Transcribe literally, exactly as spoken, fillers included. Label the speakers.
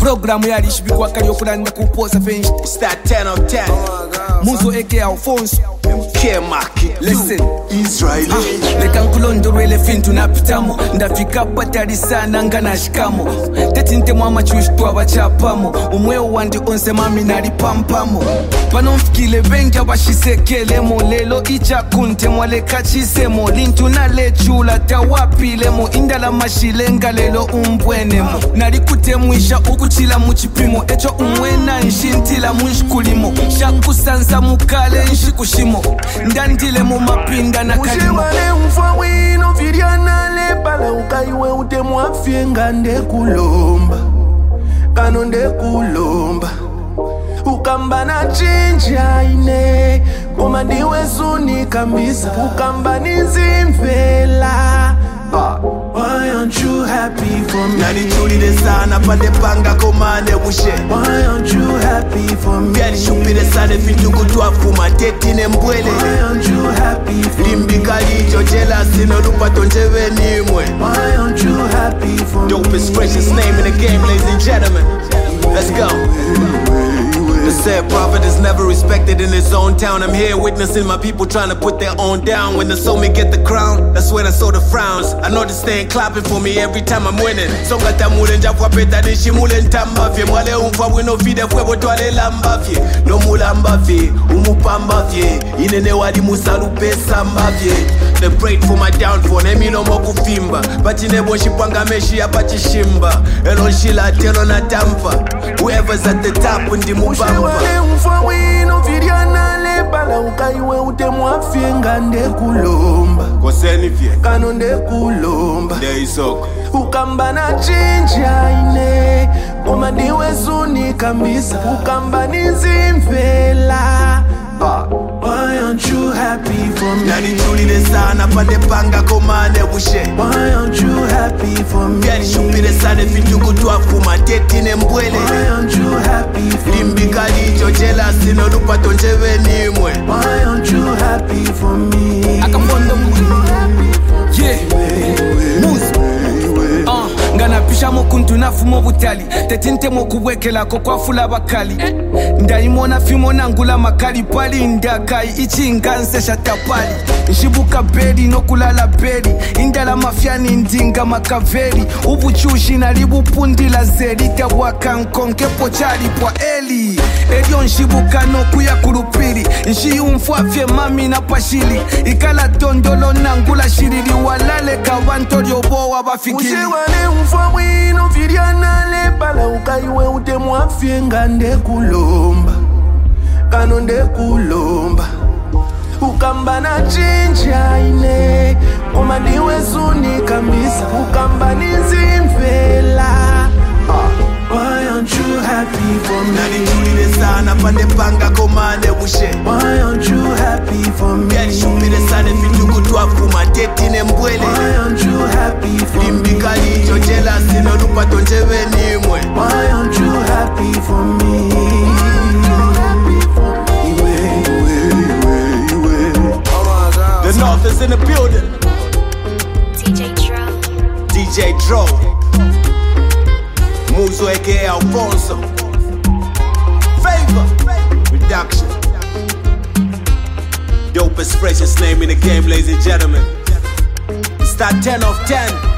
Speaker 1: Programu yali shibikwa kali okulanda kuposa fenshi.
Speaker 2: It's that ten of ten.
Speaker 1: Muzo aka Alfonso.
Speaker 2: K-Market.
Speaker 1: Listen,
Speaker 2: Israel.
Speaker 1: Ah, leka nkulondolwele fintu napitamo. Ndafika patali sana nga nashikamo. Teti ntemu amachushi twabachapamo. Umweo wandi onse mami nalipampamo. Pano mfikile bengi abashisekelemo. Lelo icha kunte mwaleka chisemo. Lintu na lechula tawapilemo. Indala mashilenga lelo umbwenemo. Nalikutemuisha ukuchila muchipimo. Echo umwena nshintila mwishkulimo. Shakusansa mukale nshikushimo. Ndandile mu mapinda na kalimo.
Speaker 3: Ushimane mfwa wino viryana lepala ukaiwe utemu afyenga nde kulomba. Kano nde kulomba. Ukamba na chinja ine Koma ndiwe suni kambisa Ukamba nizimvela Why aren't you happy for me?
Speaker 2: Nani chuli de sana pande panga komande bushe.
Speaker 3: Why aren't you happy for me?
Speaker 2: Biali shupi de sana fintu kutua fuma teti ne mbwele.
Speaker 3: Why aren't you happy for me?
Speaker 2: Limbi kali chochela sino lupa tonjewe nimwe.
Speaker 3: Why aren't you happy for me?
Speaker 2: Dopest, freshest name in the game, ladies and gentlemen. Let's go. The said prophet is never respected in his own town. I'm here witnessing my people trying to put their own down. When they saw me get the crown, that's when I saw the frowns. I know they staying clapping for me every time I'm winning. Songa tamule njafwa peta nishi mule ntambafye. Mwale umfa wino fide fwebo twale lambafye. No mulambafye, umupambafye. Inene wadi musalupe sambafye. They prayed for my downfall, nemi no moku fimba. Bachine boshi panga meshi ya bachi shimba. Elo shila telo na tampa. Whoever's at the top ndi mubamba.
Speaker 3: Ushimane mfwa wino viryana lepala ukaiwe utemu afyenga nde kulomba.
Speaker 2: Koseni fye.
Speaker 3: Kano nde kulomba.
Speaker 2: There is hope.
Speaker 3: Ukamba na chinja ine Koma ndiwe suni kambisa Ukamba nizimvela Why aren't you happy for me?
Speaker 2: Nani chuli de sana pande panga komande bushe.
Speaker 3: Why aren't you happy for me?
Speaker 2: Biali shupi de sana fintu kutua fuma teti ne mbwele.
Speaker 3: Why aren't you happy for me?
Speaker 2: Limbi kali chochela sino lupa tonjewe nimwe.
Speaker 3: Why aren't you happy for me?
Speaker 1: Akafondo yeah Muzo uh, ngana pisha mokuntu nafumo butali Tetinte mokuwekela kokwafula bakali Ndaimona fimo nangula makali pali Ndakai ichi nganse shatapali Nshibuka bedi no kulala bedi Indala mafyani ndinga makaveli Ubuchushi na libu pundi la zedi Tawaka nkonke pochali pwa eli Elio nshibuka no kuya kurupiri Nshi umfwafye mami na pashili Ikala tondolo nangula shirili Walale kawanto liobo wabafikili
Speaker 3: Ushiwane mfwa wino viryana lepala ukaiwe utemu afyenga nde kulomba Kano nde kulomba Ukamba na chinja ine Koma ndiwe suni kambisa Ukamba nizimvela Why aren't you happy for me?
Speaker 2: Nani chuli de sana pande panga komande bushe.
Speaker 3: Why aren't you happy for me?
Speaker 2: Biali shupi de sana fintu kutua fuma teti ne mbwele.
Speaker 3: Why aren't you happy for me?
Speaker 2: Limbi kali chochela sino lupa tonjewe nimwe.
Speaker 3: Why aren't you happy for me?
Speaker 2: The North is in the building.
Speaker 4: D J Dro.
Speaker 2: D J Dro. Muzo aka Alfonso. Favor. Reduction. Dopest, freshest name in the game, ladies and gentlemen. It's that ten of ten.